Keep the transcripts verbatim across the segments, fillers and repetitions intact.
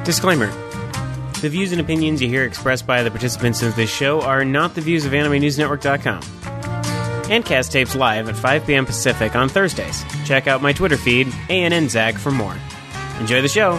Disclaimer. The views and opinions you hear expressed by the participants of this show are not the views of Anime News Network dot com. Ancast tapes live at five p.m. Pacific on Thursdays. Check out my Twitter feed, A N N Zag, for more. Enjoy the show.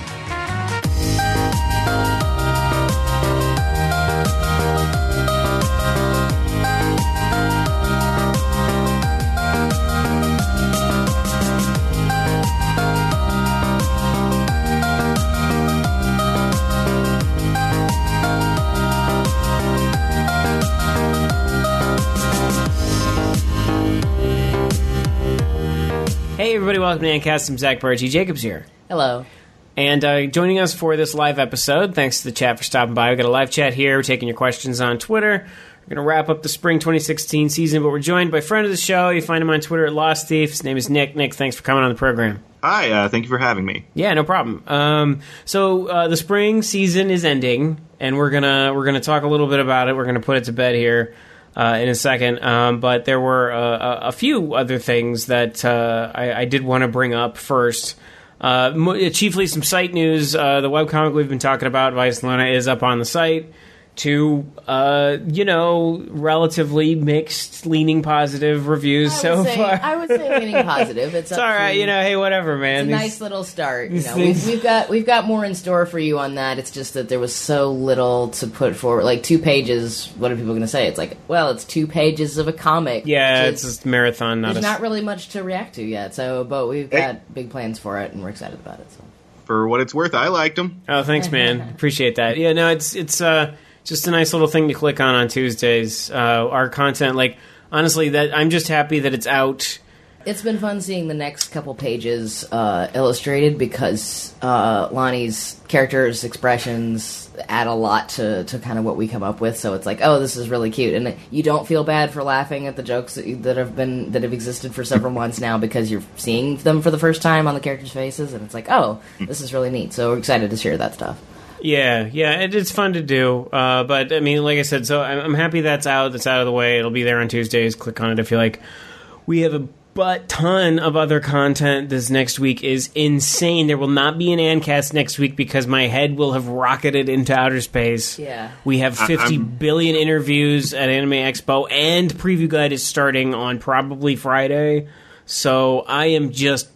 Hey everybody, welcome to Ancast. I'm Zach Bargy. Jacob's here. Hello. And uh, joining us for this live episode, thanks to the chat for stopping by. We've got a live chat here. We're taking your questions on Twitter. We're going to wrap up the spring twenty sixteen season, but we're joined by a friend of the show. You find him on Twitter at Lost Thief. His name is Nick. Nick, thanks for coming on the program. Hi, uh, thank you for having me. Yeah, no problem. Um, so uh, the spring season is ending, and we're gonna we're gonna talk a little bit about it. We're gonna put it to bed here uh, in a second. Um, but there were uh, a, a few other things that uh, I, I did want to bring up first. Uh, mo- chiefly some site news. Uh, the webcomic we've been talking about, Vice Luna, is up on the site. To, uh, you know, relatively mixed, leaning positive reviews so say, far. I would say leaning positive. It's, It's up all right, to, you know, hey, whatever, man. It's a These- nice little start. You these know, things- we've, we've got we've got more in store for you on that. It's just that there was so little to put forward. Like two pages. What are people going to say? It's like, well, it's two pages of a comic. Yeah, which it's is- just a marathon, not There's a... not really much to react to yet. So, but we've Hey. got big plans for it, and we're excited about it. So. For what it's worth, I liked them. Oh, thanks, man. Appreciate that. Yeah, no, it's it's uh, just a nice little thing to click on on Tuesdays. Uh, our content, like, honestly, that I'm just happy that it's out. It's been fun seeing the next couple pages uh, illustrated because uh, Lonnie's characters' expressions add a lot to, to kind of what we come up with. So it's like, oh, this is really cute, and you don't feel bad for laughing at the jokes that, you, that have been that have existed for several months now because you're seeing them for the first time on the characters' faces, and it's like, oh, this is really neat. So we're excited to share that stuff. Yeah, yeah, it, it's fun to do. Uh, but, I mean, like I said, so I'm, I'm happy that's out. That's out of the way. It'll be there on Tuesdays. Click on it if you like. We have a but ton of other content. This next week is insane. There will not be an Ancast next week because my head will have rocketed into outer space. Yeah. We have fifty I'm- billion interviews at Anime Expo, and Preview Guide is starting on probably Friday. So I am just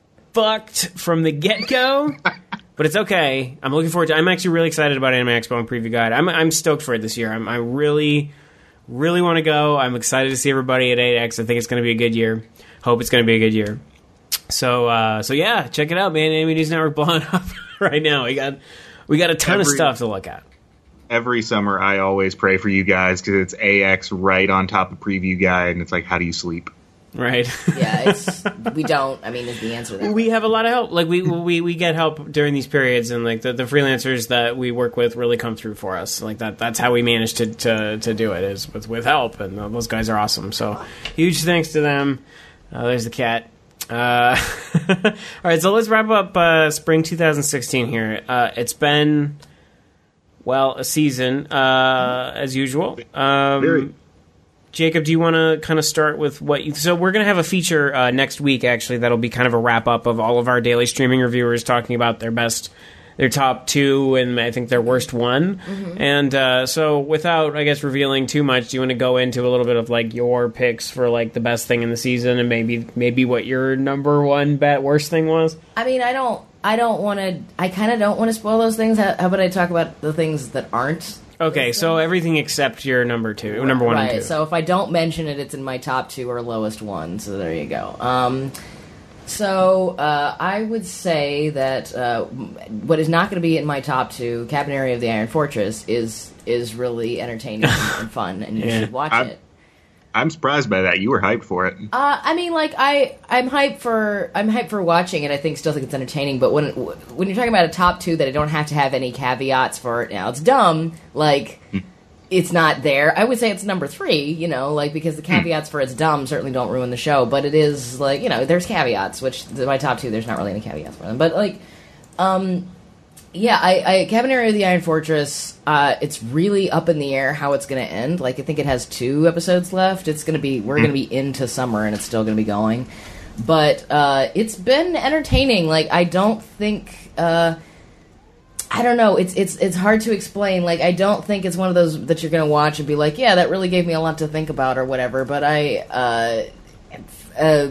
fucked from the get-go. But it's okay. I'm looking forward to it. I'm actually really excited about Anime Expo and Preview Guide. I'm, I'm stoked for it this year. I'm, I really, really want to go. I'm excited to see everybody at eight X. I think it's going to be a good year. Hope it's going to be a good year. So, uh, so yeah, check it out, man. Anime News Network blowing up right now. We got, we got a ton Every- of stuff to look at. Every summer, I always pray for you guys because it's A X right on top of Preview Guide, and it's like, how do you sleep? Right. Yeah, it's we don't. I mean, is the answer. That We have a lot of help. Like we we, we get help during these periods, and like the, the freelancers that we work with really come through for us. Like that that's how we manage to, to, to do it, is with, with help, and those guys are awesome. So huge thanks to them. Uh, there's the cat. Uh, all right, so let's wrap up uh, spring twenty sixteen here. Uh, it's been, well, a season, uh, as usual. Um, Very. Jacob, do you want to kind of start with what you... So we're going to have a feature uh, next week, actually, that'll be kind of a wrap-up of all of our daily streaming reviewers talking about their best... their top two and I think their worst one. Mm-hmm. And uh, so without, I guess, revealing too much, do you want to go into a little bit of, like, your picks for, like, the best thing in the season and maybe maybe what your number one bet worst thing was? I mean, I don't, I don't want to, I kind of don't want to spoil those things. How, how about I talk about the things that aren't? Okay, so everything except your number two, number one right, and two. So if I don't mention it, it's in my top two or lowest one, so there you go. Um, so uh, I would say that uh, what is not going to be in my top two, Cabaneri of the Iron Fortress, is is really entertaining and fun, and you Yeah. should watch I'm- it. I'm surprised by that. You were hyped for it. Uh, I mean, like I, I'm hyped for, I'm hyped for watching it. I think, still think it's entertaining. But when, when you're talking about a top two that I don't have to have any caveats for it, now it's dumb. Like, it's not there. I would say it's number three. You know, like because the caveats for it's dumb certainly don't ruin the show. But it is like you know, there's caveats. Which my top two, there's not really any caveats for them. But like, um. Yeah, I, I Cabaneri of the Iron Fortress, uh, it's really up in the air how it's going to end. Like, I think it has two episodes left. It's going to be, we're going to be into summer and it's still going to be going. But, uh, it's been entertaining. Like, I don't think, uh, I don't know. It's it's it's hard to explain. Like, I don't think it's one of those that you're going to watch and be like, yeah, that really gave me a lot to think about or whatever. But I, uh, uh,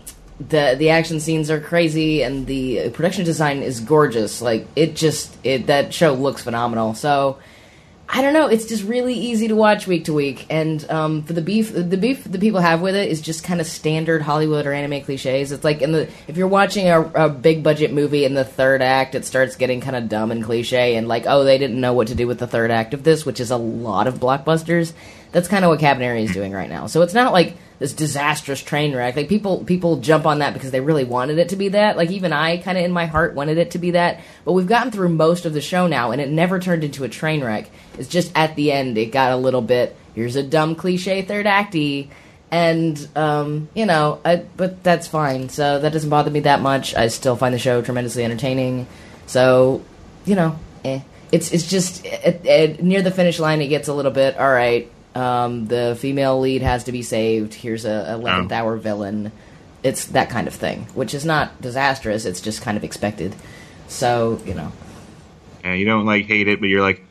the the action scenes are crazy and the production design is gorgeous. Like, it just it that show looks phenomenal. So I don't know. It's just really easy to watch week to week, and um, for the beef, the beef the people have with it is just kind of standard Hollywood or anime cliches. It's like in the if you're watching a, a big budget movie in the third act, it starts getting kind of dumb and cliche, and like, oh, they didn't know what to do with the third act of this, which is a lot of blockbusters. That's kind of what Cabaneri is doing right now. So it's not like this disastrous train wreck. Like, people people jump on that because they really wanted it to be that. Like, even I kind of in my heart wanted it to be that. But we've gotten through most of the show now, and it never turned into a train wreck. It's just at the end it got a little bit, here's a dumb cliche third acty, and um, you know, I, but that's fine. So that doesn't bother me that much. I still find the show tremendously entertaining. So, you know, eh. It's it's just it, it, near the finish line it gets a little bit, all right. Um, the female lead has to be saved. Here's a eleventh oh. hour villain. It's that kind of thing, which is not disastrous. It's just kind of expected. So, you know. Yeah, you don't, like, hate it, but you're like,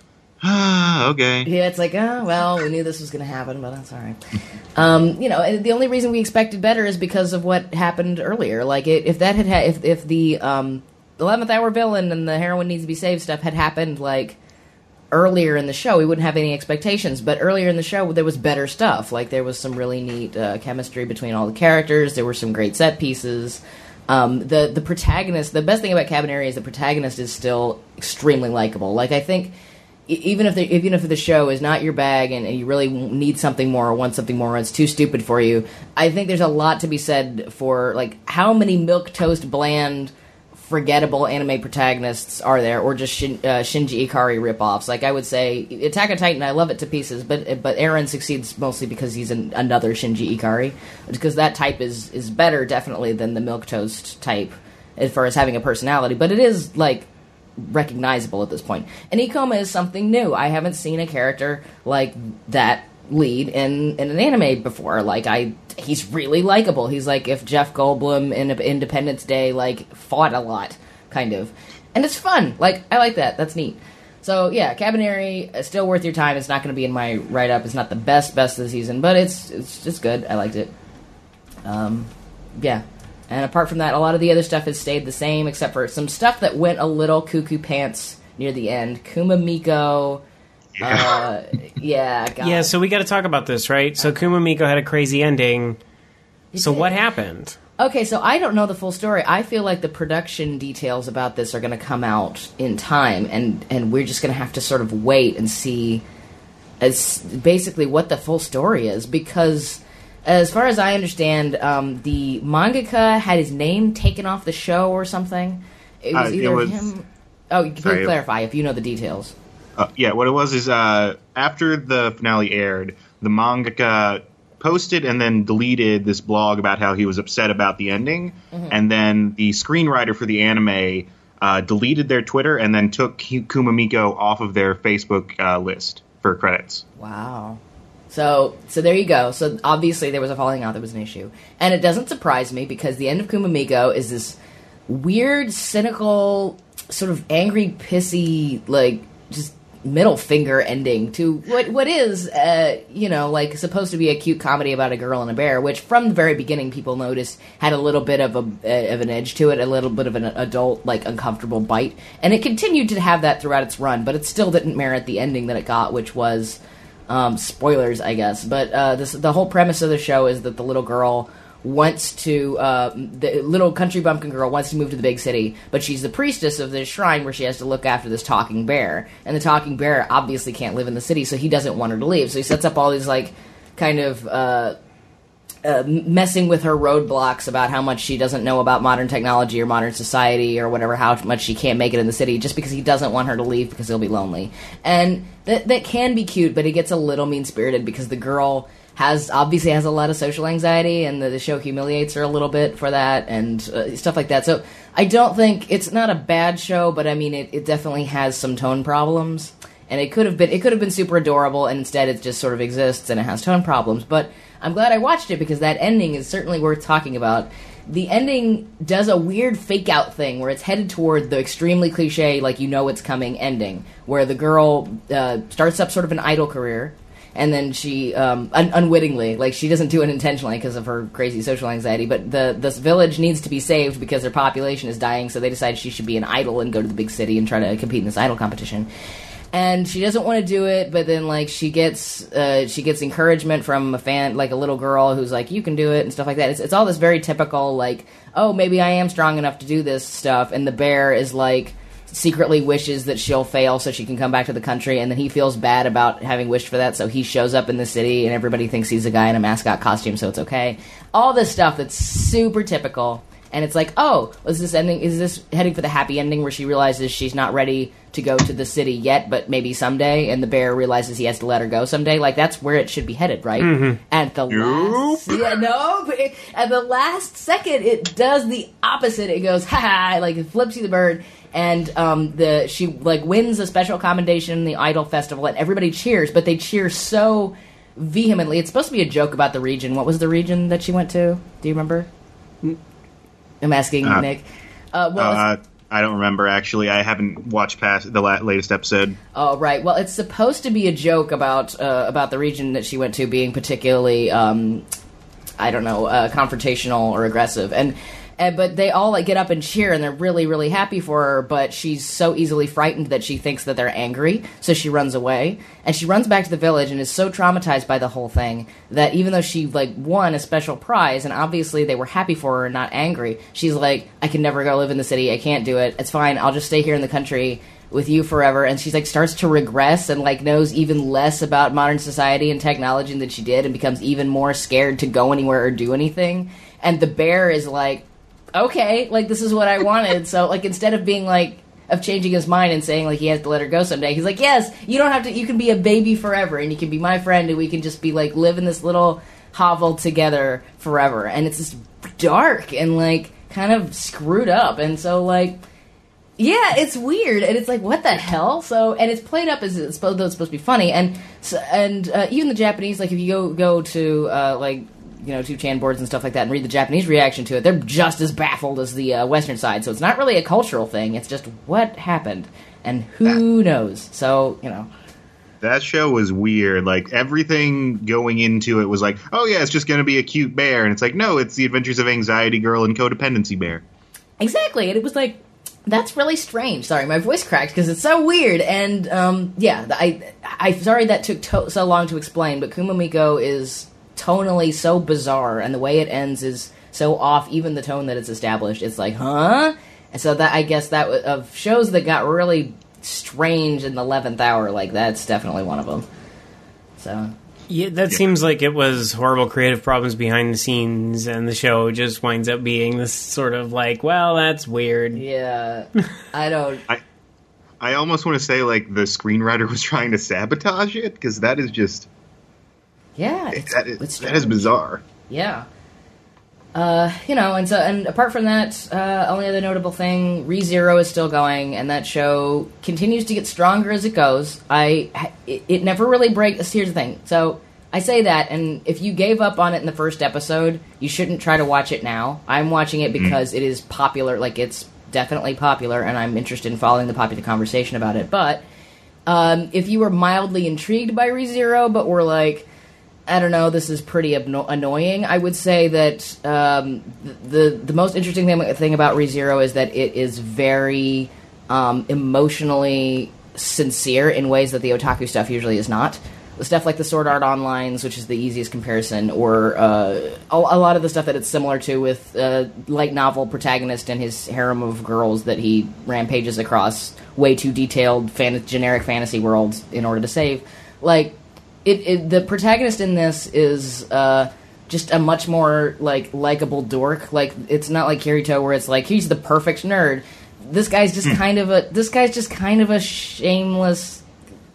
ah, okay. Yeah, it's like, oh, well, we knew this was going to happen, but that's all right. um, you know, the only reason we expected better is because of what happened earlier. Like, it, if that had, ha- if, if the um, eleventh hour villain and the heroine needs to be saved stuff had happened, like, earlier in the show, we wouldn't have any expectations, but earlier in the show there was better stuff. Like, there was some really neat uh, chemistry between all the characters. There were some great set pieces. Um, the the protagonist, the best thing about Cabaneri is the protagonist is still extremely likable. Like, I think e- even if the, even if the show is not your bag and, and you really need something more or want something more, or it's too stupid for you, I think there's a lot to be said for, like, how many milquetoast bland forgettable anime protagonists are there, or just Shin, uh, Shinji Ikari ripoffs. Like, I would say Attack on Titan, I love it to pieces, but but Eren succeeds mostly because he's an, another Shinji Ikari, because that type is is better definitely than the milquetoast type as far as having a personality, but it is, like, recognizable at this point. And Ikoma is something new. I haven't seen a character like that lead in, in an anime before. Like, I he's really likable. He's like if Jeff Goldblum in Independence Day, like, fought a lot, kind of. And it's fun. Like, I like that. That's neat. So, yeah, Cabaneri is still worth your time. It's not going to be in my write-up. It's not the best, best of the season, but it's it's just good. I liked it. Um, yeah. And apart from that, a lot of the other stuff has stayed the same, except for some stuff that went a little cuckoo pants near the end. Kuma Miko... Yeah. Uh, yeah, God. Yeah, so we got to talk about this, right? So Kuma Miko had a crazy ending. So what happened? Okay, so I don't know the full story. I feel like the production details about this are going to come out in time, and, and we're just going to have to sort of wait and see as basically what the full story is, because as far as I understand, um, the mangaka had his name taken off the show or something. It was uh, either it was, him... Oh, please sorry, clarify if you know the details. Uh, yeah, what it was is uh, after the finale aired, the mangaka posted and then deleted this blog about how he was upset about the ending, mm-hmm. and then the screenwriter for the anime uh, deleted their Twitter and then took Kuma Miko off of their Facebook uh, list for credits. Wow. So, so there you go. So obviously there was a falling out, there was an issue. And it doesn't surprise me, because the end of Kuma Miko is this weird, cynical, sort of angry, pissy, like, just middle finger ending to what what is, uh, you know, like, supposed to be a cute comedy about a girl and a bear, which from the very beginning people noticed had a little bit of a uh, of an edge to it, a little bit of an adult, like, uncomfortable bite, and it continued to have that throughout its run, but it still didn't merit the ending that it got, which was um, spoilers, I guess. But uh, this the whole premise of the show is that the little girl wants to, uh, the little country bumpkin girl wants to move to the big city, but she's the priestess of this shrine where she has to look after this talking bear. And the talking bear obviously can't live in the city, so he doesn't want her to leave. So he sets up all these, like, kind of, uh, uh, messing with her roadblocks about how much she doesn't know about modern technology or modern society or whatever, how much she can't make it in the city, just because he doesn't want her to leave because he'll be lonely. And that, that can be cute, but it gets a little mean-spirited because the girl has obviously has a lot of social anxiety, and the, the show humiliates her a little bit for that, and uh, stuff like that. So I don't think it's not a bad show, but I mean it, it definitely has some tone problems, and it could have been it could have been super adorable, and instead it just sort of exists and it has tone problems. But I'm glad I watched it, because that ending is certainly worth talking about. the ending does a weird fake out thing where it's headed toward the extremely cliche, like you know it's coming ending, where the girl uh, starts up sort of an idol career, and then she um, un- unwittingly, like she doesn't do it intentionally because of her crazy social anxiety, but the this village needs to be saved because their population is dying, so they decide she should be an idol and go to the big city and try to compete in this idol competition. And she doesn't want to do it, but then like she gets uh, she gets encouragement from a fan, like a little girl who's like, "You can do it" and stuff like that. It's it's all this very typical like, "Oh, maybe I am strong enough to do this" stuff. And the bear is like secretly wishes that she'll fail so she can come back to the country, and then he feels bad about having wished for that, so he shows up in the city, and everybody thinks he's a guy in a mascot costume, so it's okay. All this stuff that's super typical. And it's like, oh, is this ending? Is this heading for the happy ending where she realizes she's not ready to go to the city yet, but maybe someday? And the bear realizes he has to let her go someday. Like that's where it should be headed, right? Mm-hmm. At the last, yeah, no, but it, at the last second, it does the opposite. It goes, ha ha, like it flips you the bird, and um, the she like wins a special commendation in the Idol Festival, and everybody cheers, but they cheer so vehemently. It's supposed to be a joke about the region. What was the region that she went to? Do you remember? I'm asking uh, Nick. Uh, well, uh, I don't remember, actually. I haven't watched past the la- latest episode. Oh, right. Well, it's supposed to be a joke about uh, about the region that she went to being particularly, um, I don't know, uh, confrontational or aggressive. And, and but they all like get up and cheer, and they're really, really happy for her, but she's so easily frightened that she thinks that they're angry, so she runs away. And she runs back to the village and is so traumatized by the whole thing that even though she like won a special prize, and obviously they were happy for her and not angry, she's like, I can never go live in the city, I can't do it, it's fine, I'll just stay here in the country with you forever. And she's like starts to regress and like knows even less about modern society and technology than she did, and becomes even more scared to go anywhere or do anything. And the bear is like, okay, like this is what I wanted. So like instead of being like of changing his mind and saying like he has to let her go someday, he's like, yes, you don't have to, you can be a baby forever, and you can be my friend, and we can just be like live in this little hovel together forever. And it's just dark and like kind of screwed up, and so like yeah, it's weird, and it's like, what the hell? So, and it's played up as it's supposed, though it's supposed to be funny, and so, and uh, even the Japanese, like if you go go to uh, like you know, two chan boards and stuff like that and read the Japanese reaction to it, they're just as baffled as the uh, Western side. So it's not really a cultural thing. It's just what happened. And who that, knows? So, you know. That show was weird. Like, everything going into it was like, oh, yeah, it's just going to be a cute bear. And it's like, no, it's the Adventures of Anxiety Girl and Codependency Bear. Exactly. And it was like, that's really strange. Sorry, my voice cracked because it's so weird. And, um, yeah, I, I'm sorry that took to- so long to explain, but Kumamiko is tonally so bizarre, and the way it ends is so off, even the tone that it's established. It's like, huh? And so that, I guess that w- of shows that got really strange in the eleventh hour, like that's definitely one of them. So yeah, that yeah. seems like it was horrible creative problems behind the scenes, and the show just winds up being this sort of like, well, that's weird. Yeah, I don't. I, I almost want to say like the screenwriter was trying to sabotage it, because that is just. Yeah, it's, that, is, it's that is bizarre. Yeah. Uh, you know, and so, and apart from that, uh, only other notable thing, ReZero is still going, and that show continues to get stronger as it goes. I, it, it never really breaks. Here's the thing. So, I say that, and if you gave up on it in the first episode, you shouldn't try to watch it now. I'm watching it because mm. it is popular, like, it's definitely popular, and I'm interested in following the popular conversation about it. But, um, if you were mildly intrigued by ReZero, but were like, I don't know, this is pretty abno- annoying, I would say that um, the the most interesting thing, thing about ReZero is that it is very um, emotionally sincere in ways that the otaku stuff usually is not. The stuff like the Sword Art Onlines, which is the easiest comparison, or uh, a, a lot of the stuff that it's similar to with uh, light novel protagonist and his harem of girls that he rampages across way too detailed fan- generic fantasy worlds in order to save. Like, It, it the protagonist in this is uh, just a much more like likable dork. Like, it's not like Kirito where it's like he's the perfect nerd. This guy's just kind of a this guy's just kind of a shameless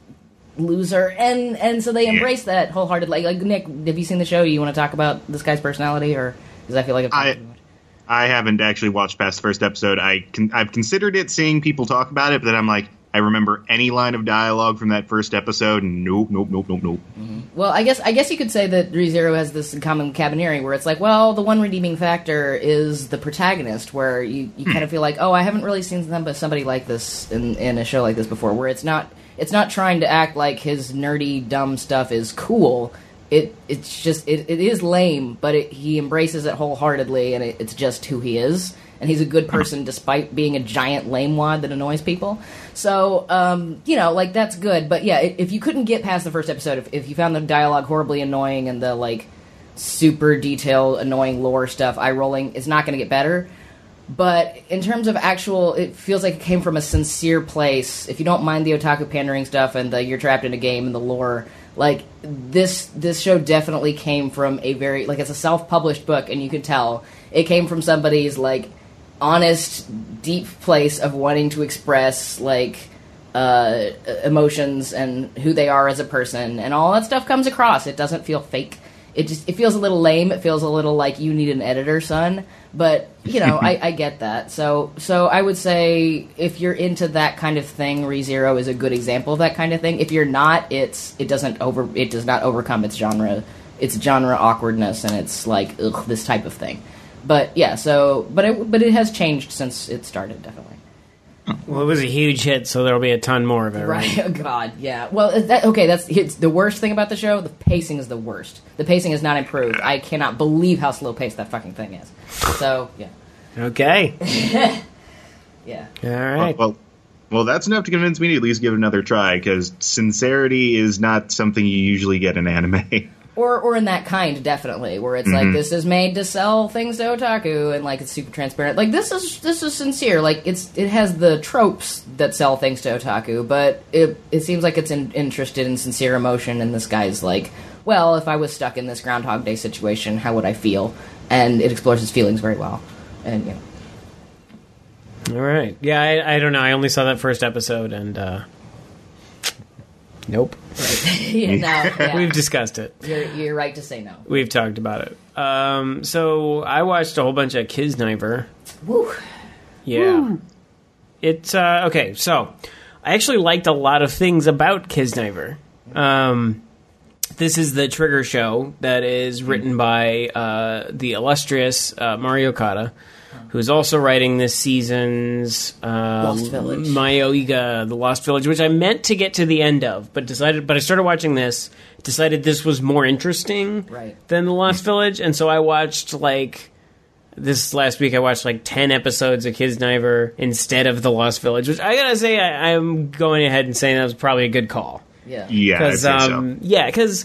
loser, and and so they embrace yeah. that wholeheartedly. Like, like Nick, have you seen the show? Do you want to talk about this guy's personality, or does I feel like I've I I haven't actually watched past the first episode. I can, I've considered it, seeing people talk about it, but then I'm like, I remember any line of dialogue from that first episode. Nope, nope, nope, nope, nope. Mm-hmm. Well, I guess I guess you could say that ReZero has this in common with Cabineering, where it's like, well, the one redeeming factor is the protagonist, where you, you kind of feel like, oh, I haven't really seen some, somebody like this in, in a show like this before, where it's not it's not trying to act like his nerdy, dumb stuff is cool. It it's just it, it is lame, but it, he embraces it wholeheartedly, and it, it's just who he is. And he's a good person despite being a giant lame wad that annoys people. So, um, you know, like, that's good. But, yeah, if you couldn't get past the first episode, if, if you found the dialogue horribly annoying and the, like, super detailed, annoying lore stuff eye-rolling, it's not going to get better. But in terms of actual, it feels like it came from a sincere place. If you don't mind the otaku pandering stuff and the you're trapped in a game and the lore, like, this this show definitely came from a very, like, it's a self-published book, and you can tell. It came from somebody's, like, honest, deep place of wanting to express, like, uh, emotions and who they are as a person, and all that stuff comes across. It doesn't feel fake. It just, it feels a little lame. It feels a little like you need an editor, son. But, you know, I, I get that. So, so I would say if you're into that kind of thing, ReZero is a good example of that kind of thing. If you're not, it's, it doesn't over, it does not overcome its genre, its genre awkwardness, and it's like, ugh, this type of thing. But yeah, so but it but it has changed since it started, definitely. Well, it was a huge hit, so there'll be a ton more of it, right? Right? Oh God, yeah. Well, that, okay, that's it's the worst thing about the show. The pacing is the worst. The pacing is not improved. I cannot believe how slow paced that fucking thing is. So yeah. Okay. Yeah. All right. Well, well, well, that's enough to convince me to at least give it another try, because sincerity is not something you usually get in anime. Or or in that kind, definitely, where it's Mm-hmm. like, this is made to sell things to otaku, and like it's super transparent. Like, this is this is sincere. Like, it's it has the tropes that sell things to otaku, but it it seems like it's in, interested in sincere emotion. And this guy's like, well, if I was stuck in this Groundhog Day situation, how would I feel? And it explores his feelings very well. And you know. All right. Yeah, I, I don't know. I only saw that first episode, and uh, nope. Right. yeah, no, yeah. We've discussed it. You're, you're right to say no. We've talked about it. Um, so I watched a whole bunch of Kisniver. Woo. Yeah. Woo. It's, uh, okay, so I actually liked a lot of things about Kisniver. Um, this is the Trigger show that is written by uh, the illustrious uh, Mario Okada, who's also writing this season's uh, Lost Village. Mayoiga, The Lost Village, which I meant to get to the end of, but decided. But I started watching this, decided this was more interesting Right. than The Lost Village, and so I watched, like, this last week I watched, like, ten episodes of Kisniver instead of The Lost Village, which I gotta say, I, I'm going ahead and saying that was probably a good call. Yeah. Yeah, I'd Because, say um, so. yeah, because,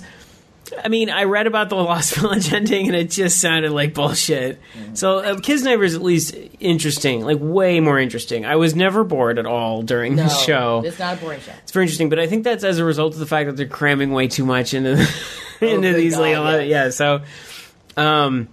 I mean, I read about the Lost Village ending, and it just sounded like bullshit. Mm-hmm. So, uh, Kisniver is at least interesting, like, way more interesting. I was never bored at all during No, the show. it's not a boring show. It's very interesting, but I think that's as a result of the fact that they're cramming way too much into, the, into good these, like, God, yeah. yes. yeah, so, um...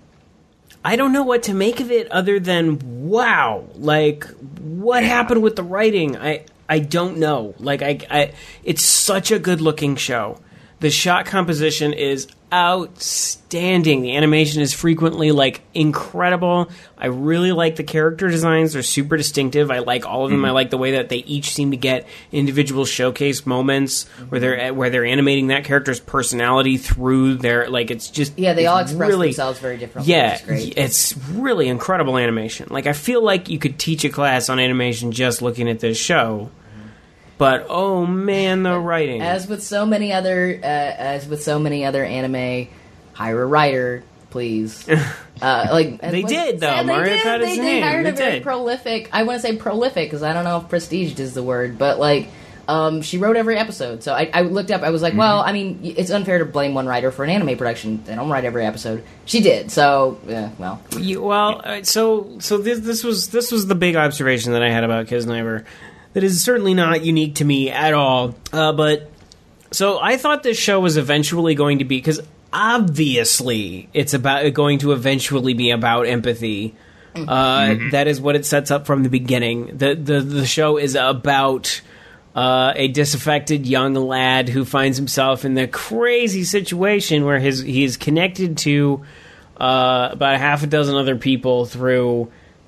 I don't know what to make of it other than, wow, like, what happened with the writing? I I don't know. Like, I, I it's such a good-looking show. The shot composition is outstanding. The animation is frequently, like, incredible. I really like the character designs. They're super distinctive. I like all of them. Mm. I like the way that they each seem to get individual showcase moments where they're where they're animating that character's personality through their, like, it's just... Yeah, they it's all express really, themselves very differently. Yeah, Which is great. it's really incredible animation. Like, I feel like you could teach a class on animation just looking at this show. But oh man, the writing! As with so many other, uh, as with so many other anime, hire a writer, please. Uh, like They like, did, though. yeah, Mario they did. Okada's They, the they name. hired They a very did. prolific. I want to say prolific because I don't know if prestige is the word, but like, um, she wrote every episode. So I, I looked up. I was like, Mm-hmm. well, I mean, it's unfair to blame one writer for an anime production. They don't write every episode. She did. So yeah, well, You, well, all right, so so this this was this was the big observation that I had about Kisniver. That is certainly not unique to me at all. Uh, but so I thought this show was eventually going to be, because obviously it's about going to eventually be about empathy. Uh, mm-hmm. That is what it sets up from the beginning. The the the show is about uh, a disaffected young lad who finds himself in the crazy situation where his he is connected to uh, about a half a dozen other people through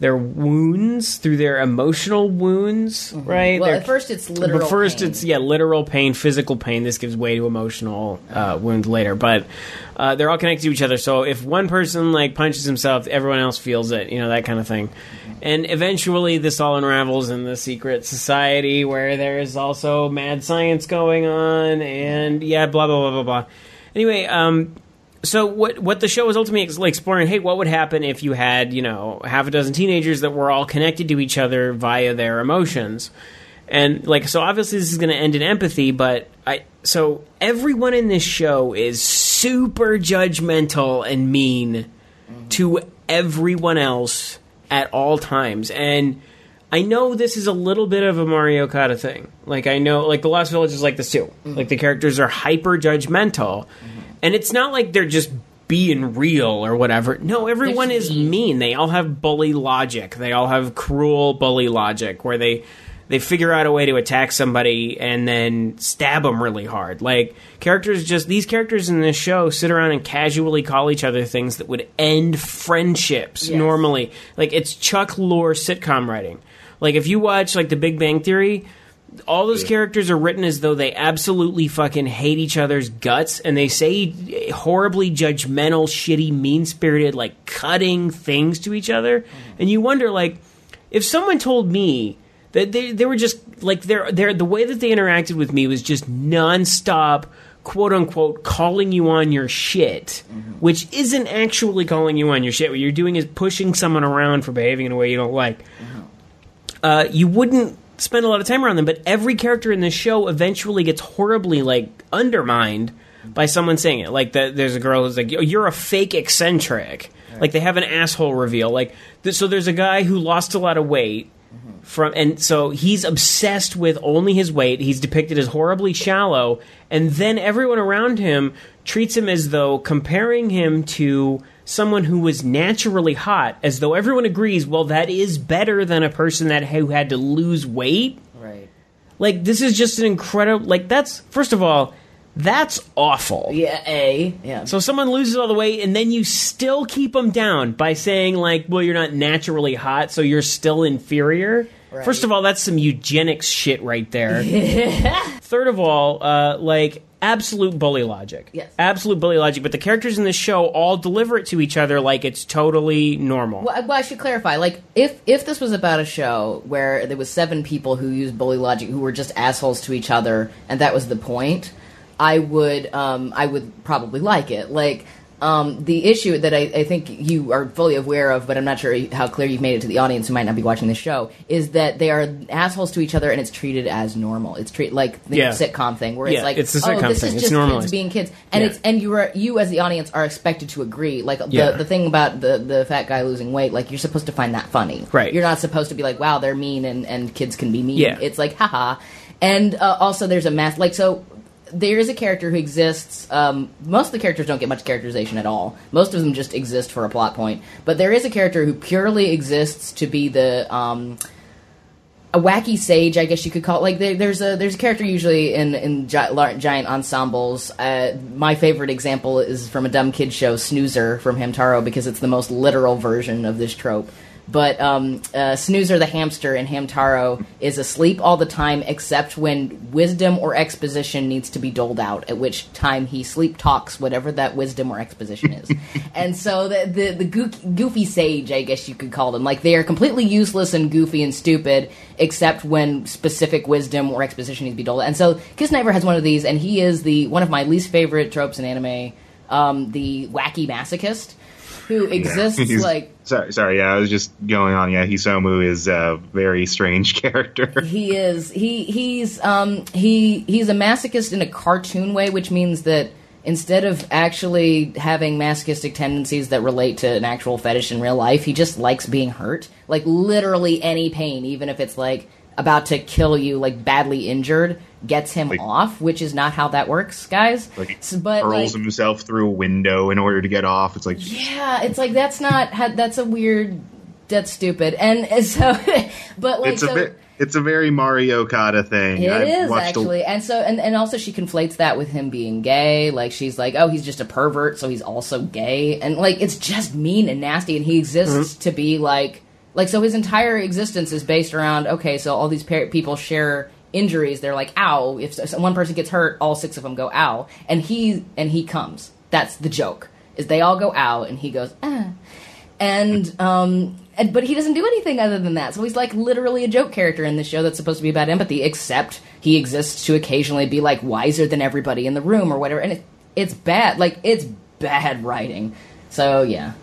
their wounds, through their emotional wounds, mm-hmm. right? Well, They're, at first it's literal But first pain. it's, yeah, literal pain, physical pain. This gives way to emotional uh, wounds later. But uh, they're all connected to each other. So if one person, like, punches himself, everyone else feels it, you know, that kind of thing. And eventually this all unravels in the secret society where there's also mad science going on and, yeah, blah, blah, blah, blah, blah. Anyway, um... So what what the show is ultimately exploring, hey, what would happen if you had, you know, half a dozen teenagers that were all connected to each other via their emotions? And, like, so obviously this is going to end in empathy, but I so everyone in this show is super judgmental and mean mm-hmm. to everyone else at all times. And I know this is a little bit of a Mario Kart thing. Like, I know, like, The Lost Village is like this too. Mm-hmm. Like, the characters are hyper judgmental. Mm-hmm. And it's not like they're just being real or whatever. No, everyone is mean. They all have bully logic. They all have cruel bully logic where they they figure out a way to attack somebody and then stab them really hard. Like, characters just... These characters in this show sit around and casually call each other things that would end friendships yes. normally. Like, it's Chuck Lorre sitcom writing. Like, if you watch, like, The Big Bang Theory... All those yeah. characters are written as though they absolutely fucking hate each other's guts, and they say horribly judgmental, shitty, mean-spirited, like, cutting things to each other. Mm-hmm. And you wonder, like, if someone told me that they they were just, like, they're, they're, the way that they interacted with me was just nonstop, quote-unquote, calling you on your shit, mm-hmm. which isn't actually calling you on your shit. What you're doing is pushing someone around for behaving in a way you don't like. Mm-hmm. Uh, you wouldn't spend a lot of time around them, but every character in this show eventually gets horribly, like, undermined by someone saying it. Like, the, there's a girl who's like, you're a fake eccentric. Right. Like, they have an asshole reveal. Like, th- so there's a guy who lost a lot of weight, mm-hmm. from, and so he's obsessed with only his weight. He's depicted as horribly shallow, and then everyone around him treats him as though comparing him to someone who was naturally hot, as though everyone agrees, well, that is better than a person that who had to lose weight. Right. Like, this is just an incredible... Like, that's... First of all, that's awful. Yeah, A. Yeah. So someone loses all the weight, and then you still keep them down by saying, like, well, you're not naturally hot, so you're still inferior. Right. First of all, that's some eugenics shit right there. Third of all, uh, like... Absolute bully logic. Yes. Absolute bully logic. But the characters in this show all deliver it to each other like it's totally normal. Well, well, I should clarify. Like, if if this was about a show where there was seven people who used bully logic who were just assholes to each other, and that was the point, I would um, I would probably like it. Like, um, the issue that I, I think you are fully aware of, but I'm not sure how clear you've made it to the audience who might not be watching this show, is that they are assholes to each other, and it's treated as normal. It's treated like the yeah. sitcom thing, where yeah, it's like, it's a sitcom oh, this thing. is It's just normalized. kids being kids, and yeah. it's and you are you as the audience are expected to agree. Like the yeah. the thing about the the fat guy losing weight, like you're supposed to find that funny, right? You're not supposed to be like, wow, they're mean, and and kids can be mean. Yeah. It's like, haha. And uh, also, there's a math like so. There is a character who exists. Um, most of the characters don't get much characterization at all. Most of them just exist for a plot point. But there is a character who purely exists to be the um, a wacky sage, I guess you could call it. Like there, there's a there's a character usually in in gi- giant ensembles. Uh, my favorite example is from a dumb kid show, Snoozer from Hamtaro, because it's the most literal version of this trope. But um, uh, Snoozer the hamster in Hamtaro is asleep all the time except when wisdom or exposition needs to be doled out, at which time he sleep talks whatever that wisdom or exposition is. And so the the, the goofy, goofy sage, I guess you could call them, like they are completely useless and goofy and stupid except when specific wisdom or exposition needs to be doled out. And so Kisniver has one of these, and he is the one of my least favorite tropes in anime, um, the wacky masochist, who exists yeah, like... Sorry, sorry, yeah, I was just going on. Yeah, Hisomu is a very strange character. He is. He he's um he he's a masochist in a cartoon way, which means that instead of actually having masochistic tendencies that relate to an actual fetish in real life, he just likes being hurt. Like, literally any pain, even if it's, like, about to kill you, like, badly injured, gets him like, off, which is not how that works, guys. Like, so, but, hurls like, himself through a window in order to get off. It's like... Yeah, it's like, that's not... That's a weird... That's stupid. And so... But, like, it's a so... bit... It's a very Mario Kata thing. It I've is, actually. A... And so, and, and also she conflates that with him being gay. Like, she's like, oh, he's just a pervert, so he's also gay. And, like, it's just mean and nasty, and he exists mm-hmm. to be, like, Like, so his entire existence is based around, okay, so all these par- people share injuries. They're like, ow. If so- one person gets hurt, all six of them go, ow. And he and he comes. That's the joke, is they all go, ow, and he goes, ah. And, um, and, but he doesn't do anything other than that. So he's, like, literally a joke character in this show that's supposed to be about empathy, except he exists to occasionally be, like, wiser than everybody in the room or whatever. And it, it's bad. Like, it's bad writing. So, yeah.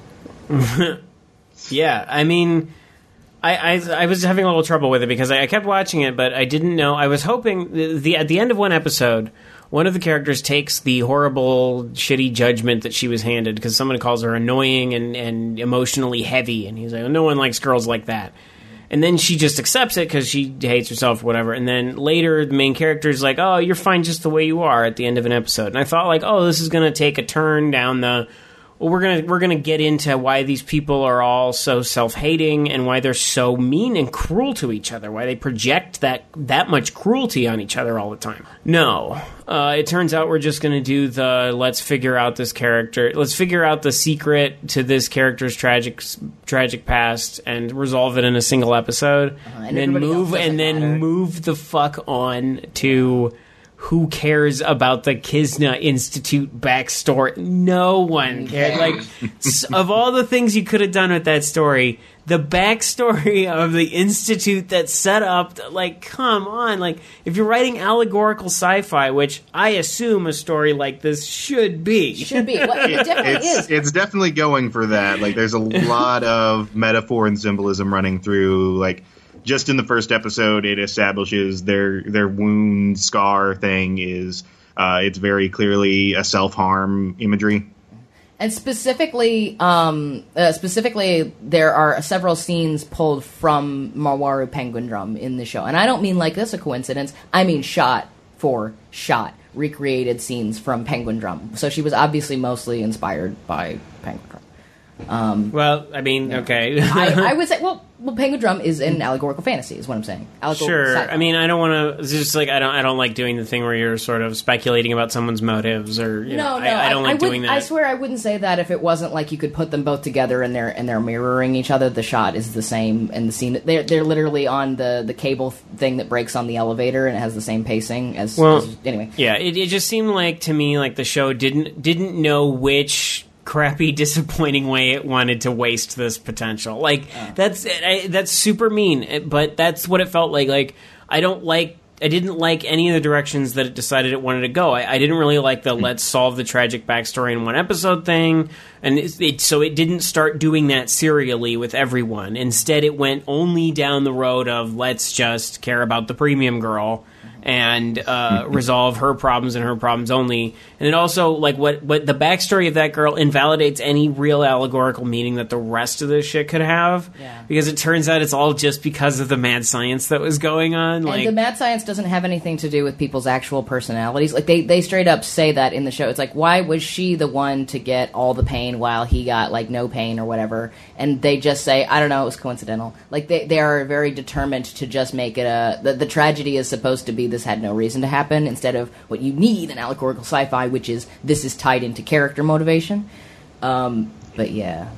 Yeah, I mean... I, I I was having a little trouble with it because I, I kept watching it, but I didn't know. I was hoping the, the at the end of one episode, one of the characters takes the horrible, shitty judgment that she was handed because someone calls her annoying and, and emotionally heavy, and he's like, no one likes girls like that. And then she just accepts it because she hates herself or whatever. And then later, the main character is like, oh, you're fine just the way you are at the end of an episode. And I thought, like, oh, this is going to take a turn down the... Well, we're gonna we're gonna get into why these people are all so self-hating and why they're so mean and cruel to each other. Why they project that that much cruelty on each other all the time. No, uh, it turns out we're just gonna do the let's figure out this character. Let's figure out the secret to this character's tragic tragic past and resolve it in a single episode. Uh, and, and then move and then matter. move the fuck on to. Who cares about the Kizna Institute backstory? No one cared. Like, s- of all the things you could have done with that story, the backstory of the institute that set up, like, come on. Like, if you're writing allegorical sci-fi, which I assume a story like this should be. Should be. Well, it definitely it's, is. It's definitely going for that. Like, there's a lot of metaphor and symbolism running through, like, just in the first episode, it establishes their their wound scar thing is uh, it's very clearly a self harm imagery, and specifically, um, uh, specifically, there are several scenes pulled from Mawaru Penguin Drum in the show, and I don't mean like this a coincidence. I mean shot for shot recreated scenes from Penguin Drum. So she was obviously mostly inspired by Penguin Drum. Um, well, I mean, yeah. okay. I, I would say, well, well, Penguin Drum is an allegorical fantasy, is what I'm saying. Allegorical sure. sci-fi. I mean, I don't want to. It's just like I don't. I don't like doing the thing where you're sort of speculating about someone's motives, or you no, know, no. I, I don't like I doing that. I swear, I wouldn't say that if it wasn't like you could put them both together and they're and they're mirroring each other. The shot is the same, and the scene they're they're literally on the the cable thing that breaks on the elevator, and it has the same pacing as. Well, as, anyway, yeah. It, it just seemed like to me like the show didn't didn't know which. Crappy, disappointing way it wanted to waste this potential. Like uh. that's I, that's super mean, but that's what it felt like. Like I don't like, I didn't like any of the directions that it decided it wanted to go. I, I didn't really like the let's solve the tragic backstory in one episode thing, and it, it, so it didn't start doing that serially with everyone. Instead, it went only down the road of let's just care about the premium girl. And uh, resolve her problems and her problems only. And it also, like, what, what the backstory of that girl invalidates any real allegorical meaning that the rest of this shit could have. Yeah. Because it turns out it's all just because of the mad science that was going on. Like, and the mad science doesn't have anything to do with people's actual personalities. Like, they, they straight up say that in the show. It's like, why was she the one to get all the pain while he got, like, no pain or whatever? And they just say, I don't know, it was coincidental. Like, they, they are very determined to just make it a... The, the tragedy is supposed to be this had no reason to happen, instead of what you need in allegorical sci-fi, which is this is tied into character motivation. Um, but yeah.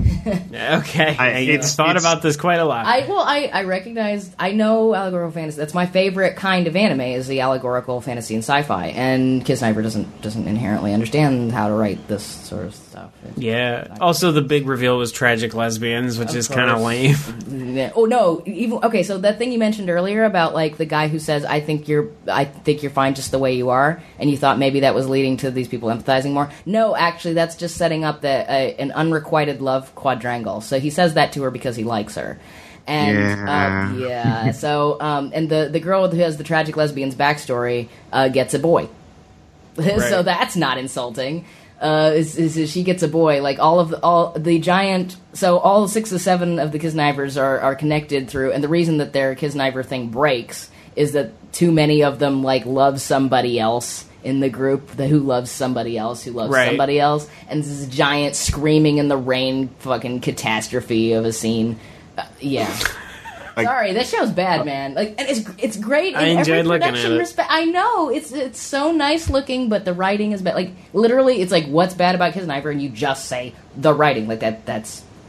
okay, I, I it's, thought it's, about this quite a lot. I well, I, I recognize, I know allegorical fantasy. That's my favorite kind of anime, is the allegorical fantasy and sci-fi. And Kiss Sniper doesn't doesn't inherently understand how to write this sort of stuff. It's, yeah. Also, the big reveal was tragic lesbians, which of is kind of lame. Yeah. Oh no! Even okay, so that thing you mentioned earlier about like the guy who says, "I think you're, I think you're fine just the way you are," and you thought maybe that was leading to these people empathizing more. No, actually, that's just setting up the uh, an unrequited love quadrangle. So he says that to her because he likes her. And yeah, uh, yeah. So um, and the the girl who has the tragic lesbian's backstory uh, gets a boy. Right. So that's not insulting. Uh, is, is, is she gets a boy. Like all of the, all the giant. So all six or seven of the Kisnivers are are connected through, and the reason that their Kisniver thing breaks is that too many of them like love somebody else in the group that who loves somebody else who loves right. somebody else, and this giant screaming in the rain fucking catastrophe of a scene. Uh, yeah. Like, Sorry, that show's bad, man. Like, and it's it's great in I enjoyed every looking production at it. respect. I know it's it's so nice looking, but the writing is bad. Like, literally, it's like what's bad about Kisniver, and you just say the writing. Like that. That's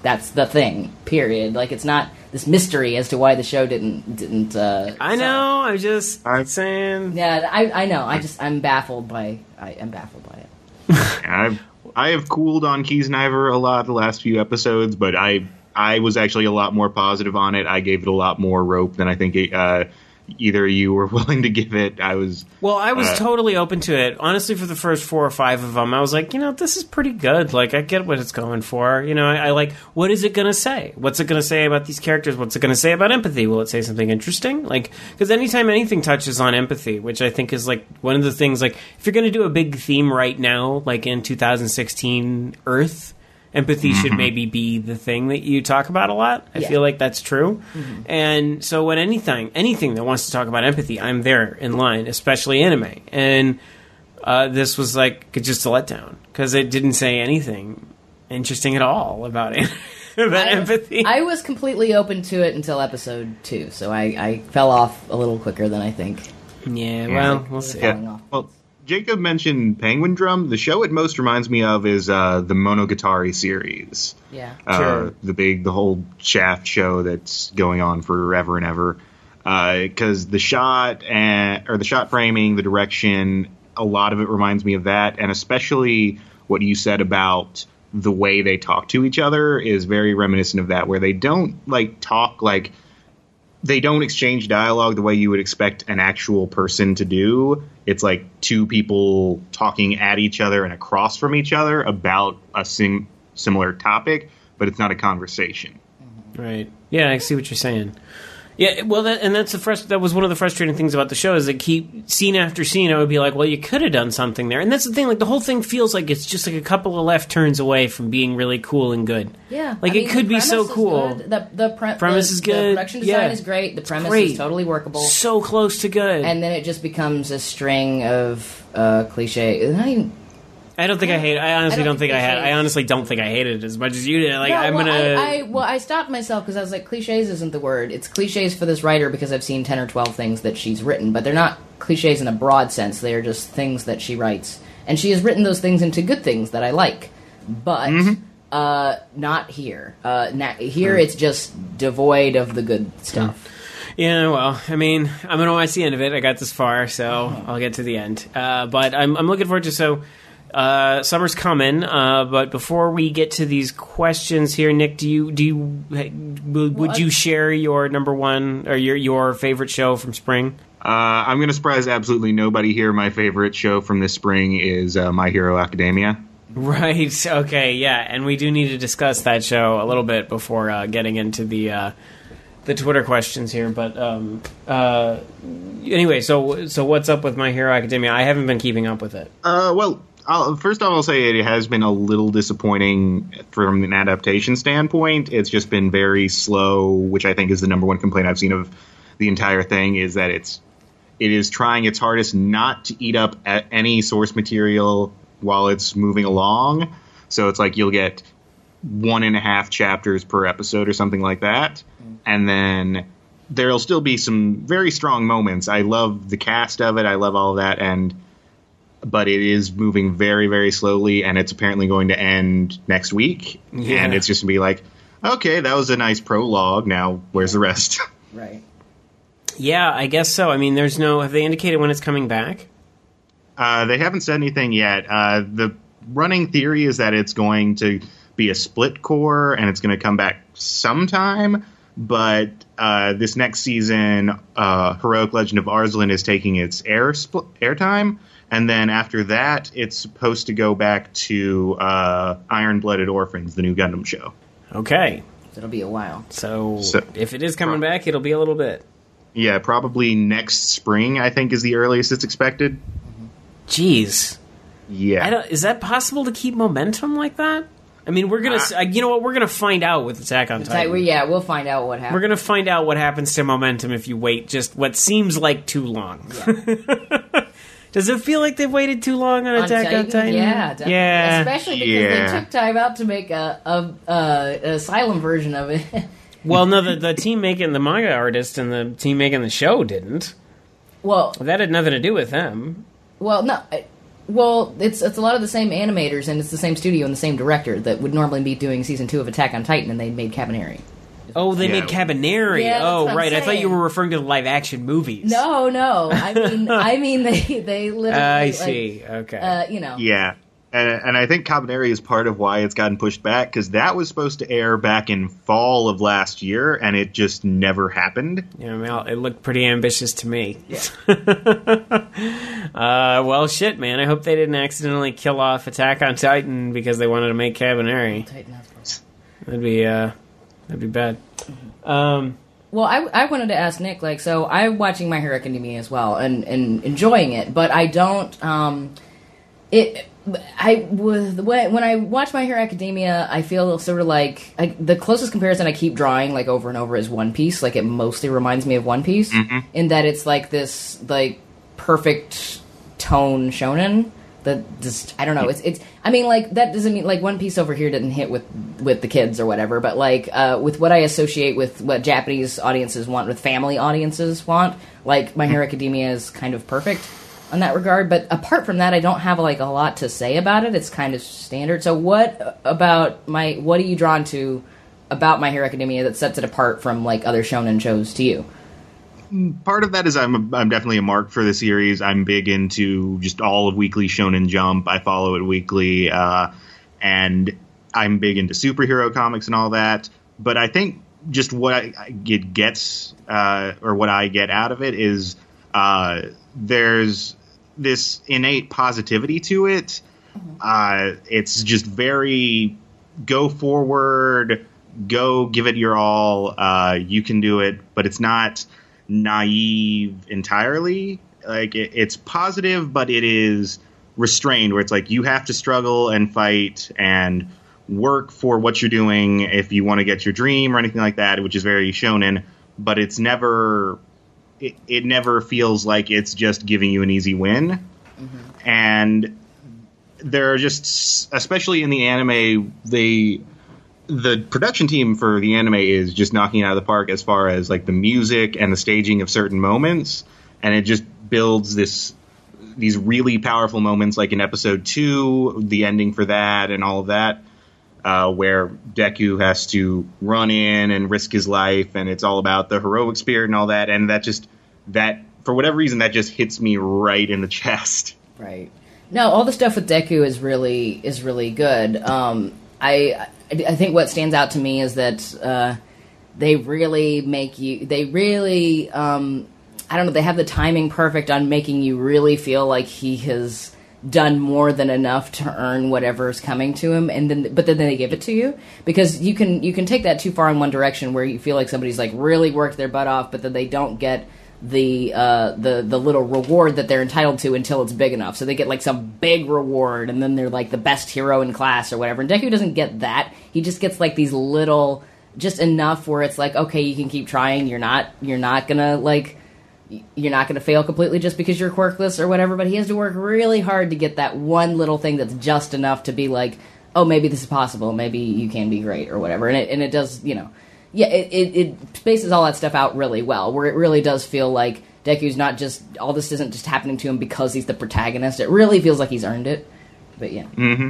that's the thing. Period. Like it's not this mystery as to why the show didn't didn't. Uh, I know. sell. I'm just I'm saying. Yeah, I I know. I just I'm baffled by I am baffled by it. I've I have cooled on Kiesniver a lot the last few episodes, but I I was actually a lot more positive on it. I gave it a lot more rope than I think it, uh, either of you were willing to give it. I was Well, I was uh, totally open to it. Honestly, for the first four or five of them, I was like, you know, this is pretty good. Like, I get what it's going for. You know, I, I like, what is it going to say? What's it going to say about these characters? What's it going to say about empathy? Will it say something interesting? Like, because anytime anything touches on empathy, which I think is like one of the things, like, if you're going to do a big theme right now, like in two thousand sixteen Earth, empathy mm-hmm. should maybe be the thing that you talk about a lot. I yeah. feel like that's true. Mm-hmm. And so when anything, anything that wants to talk about empathy, I'm there in line, especially anime. And uh, this was like just a letdown because it didn't say anything interesting at all about it. about I, empathy. I was completely open to it until episode two, so I, I fell off a little quicker than I think. Yeah, well, we'll see. Yeah. Well, Jacob mentioned Penguin Drum. The show it most reminds me of is uh, the Monogatari series. Yeah, uh, sure. The big, the whole Shaft show that's going on forever and ever. Because uh, the shot and or the shot framing, the direction, a lot of it reminds me of that, and especially what you said about the way they talk to each other is very reminiscent of that, where they don't like talk like. They don't exchange dialogue the way you would expect an actual person to do. It's like two people talking at each other and across from each other about a sim- similar topic, but it's not a conversation. Right. Yeah, I see what you're saying. Yeah, well, that, and that's the frust- that was one of the frustrating things about the show is that keep scene after scene, I would be like, well, you could have done something there. And that's the thing, like, the whole thing feels like it's just like a couple of left turns away from being really cool and good. Yeah. Like, I mean, it could the be so premise is cool. good. The, the pre- Premise the, is good. The production design Yeah. is great. The premise Great. is totally workable. So close to good. And then it just becomes a string of uh, cliche. Not even, I don't think I hate it. I honestly I don't, don't think think I had. cliches- I honestly don't think I hated it as much as you did. Like no, I'm well, gonna. I, I, well, I stopped myself because I was like, cliches isn't the word. It's cliches for this writer because I've seen ten or twelve things that she's written, but they're not cliches in a broad sense. They are just things that she writes, and she has written those things into good things that I like. But Mm-hmm. uh, not here. Uh, na- here, it's just devoid of the good stuff. Yeah, well, I mean, I'm gonna watch the end of it. I got this far, so I'll get to the end. Uh, but I'm, I'm looking forward to so. Uh, summer's coming, uh, but before we get to these questions here, Nick, do you do you would, would you share your number one or your your favorite show from spring? Uh, I'm going to surprise absolutely nobody here. My favorite show from this spring is uh, My Hero Academia. Right. Okay. Yeah, and we do need to discuss that show a little bit before uh, getting into the uh, the Twitter questions here. But um, uh, anyway, so so what's up with My Hero Academia? I haven't been keeping up with it. Uh, well. I'll, first off, I'll say it has been a little disappointing from an adaptation standpoint. It's just been very slow, which I think is the number one complaint I've seen of the entire thing, is that it's it is trying its hardest not to eat up a- any source material while it's moving along. So it's like you'll get one and a half chapters per episode or something like that. And then there'll still be some very strong moments. I love the cast of it. I love all of that. And but it is moving very, very slowly, and it's apparently going to end next week. Yeah. And it's just going to be like, okay, that was a nice prologue. Now, where's the rest? Right. Yeah, I guess so. I mean, there's no. Have they indicated when it's coming back? Uh, they haven't said anything yet. Uh, the running theory is that it's going to be a split core, and it's going to come back sometime. But uh, this next season, uh, Heroic Legend of Arslan is taking its air spl- airtime. And then after that, it's supposed to go back to uh, Iron-Blooded Orphans, the new Gundam show. Okay. It'll be a while. So, So- if it is coming back, it'll be a little bit. Yeah, probably next spring, I think, is the earliest it's expected. Jeez. Yeah. I don't, is that possible to keep momentum like that? I mean, we're gonna. Uh, you know what? We're gonna find out with Attack on Titan. Like, yeah, we'll find out what happens. We're gonna find out what happens to momentum if you wait just what seems like too long. Yeah. Does it feel like they've waited too long on, on Attack Titan? on Titan? Yeah, definitely. Yeah. Especially because Yeah. they took time out to make a, a, a, a asylum version of it. Well, no, the, the team making the manga artist and the team making the show didn't. well, That had nothing to do with them. well, no. I- Well, it's it's a lot of the same animators, and it's the same studio and the same director that would normally be doing season two of Attack on Titan, and they made Cabaneri. Oh, they Yeah. made Cabaneri. Yeah, that's oh, what I'm right. I thought saying. you were referring to the live action movies. No, no. I mean, I mean, they they literally. I like, see. Okay. Uh, you know. Yeah. And, and I think Cabaneri is part of why it's gotten pushed back, because that was supposed to air back in fall of last year, and it just never happened. Yeah, well, it looked pretty ambitious to me. uh, well, shit, man. I hope they didn't accidentally kill off Attack on Titan because they wanted to make Cabaneri. Titan House. That'd be, uh, that'd be bad. Um, Well, I, I wanted to ask Nick, like, so I'm watching My Hero Academia as well and, and enjoying it, but I don't, um, it, I, with, when, when I watch My Hero Academia, I feel sort of like, I, the closest comparison I keep drawing, like, over and over is One Piece, like, it mostly reminds me of One Piece, Mhm. in that it's, like, this, like, perfect tone shonen, that just, I don't know, it's, it's, I mean, like, that doesn't mean, like, One Piece over here didn't hit with, with the kids or whatever, but, like, uh, with what I associate with what Japanese audiences want, with family audiences want, like, My Hero Academia is kind of perfect on that regard, but apart from that, I don't have, like, a lot to say about it. It's kind of standard. So what about my, what are you drawn to about My Hero Academia that sets it apart from, like, other shonen shows to you? Part of that is I'm a, I'm definitely a mark for the series. I'm big into just all of Weekly Shonen Jump. I follow it weekly, uh, and I'm big into superhero comics and all that. But I think just what I, it gets, uh, or what I get out of it is uh, there's this innate positivity to it. Uh, it's just very go forward, go give it your all. Uh, you can do it, but it's not naive entirely. Like it, it's positive, but it is restrained, where it's like you have to struggle and fight and work for what you're doing if you want to get your dream or anything like that, which is very shonen. But it's never, it, it never feels like it's just giving you an easy win. Mm-hmm. And there are just, especially in the anime, they. The production team for the anime is just knocking it out of the park as far as like the music and the staging of certain moments, and it just builds this these really powerful moments, like in episode two, the ending for that and all of that, uh, where Deku has to run in and risk his life, and it's all about the heroic spirit and all that, and that just that for whatever reason that just hits me right in the chest. Right. No, all the stuff with Deku is really is really good. Um, I. I think what stands out to me is that uh, they really make you, they really, um, I don't know, they have the timing perfect on making you really feel like he has done more than enough to earn whatever's coming to him, and then, but then they give it to you, because you can, you can take that too far in one direction where you feel like somebody's like really worked their butt off, but then they don't get the uh, the the little reward that they're entitled to until it's big enough. So they get like some big reward, and then they're like the best hero in class or whatever. And Deku doesn't get that. He just gets like these little, just enough where it's like, okay, you can keep trying. You're not you're not gonna like you're not gonna fail completely just because you're quirkless or whatever. But he has to work really hard to get that one little thing that's just enough to be like, oh, maybe this is possible. Maybe you can be great or whatever. And it and it does, you know. Yeah, it, it, it spaces all that stuff out really well, where it really does feel like Deku's not just, all this isn't just happening to him because he's the protagonist. It really feels like he's earned it. But yeah. Mm-hmm.